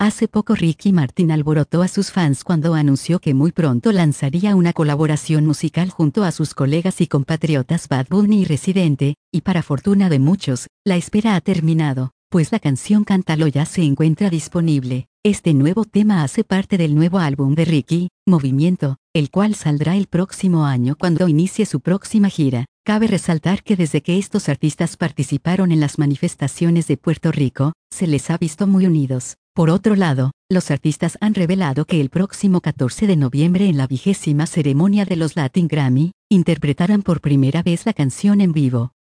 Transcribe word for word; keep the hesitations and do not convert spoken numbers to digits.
Hace poco Ricky Martin alborotó a sus fans cuando anunció que muy pronto lanzaría una colaboración musical junto a sus colegas y compatriotas Bad Bunny y Residente, y para fortuna de muchos, la espera ha terminado, pues la canción Cántalo ya se encuentra disponible. Este nuevo tema hace parte del nuevo álbum de Ricky, Movimiento, el cual saldrá el próximo año cuando inicie su próxima gira. Cabe resaltar que desde que estos artistas participaron en las manifestaciones de Puerto Rico, se les ha visto muy unidos. Por otro lado, los artistas han revelado que el próximo catorce de noviembre en la vigésima ceremonia de los Latin Grammy, interpretarán por primera vez la canción en vivo.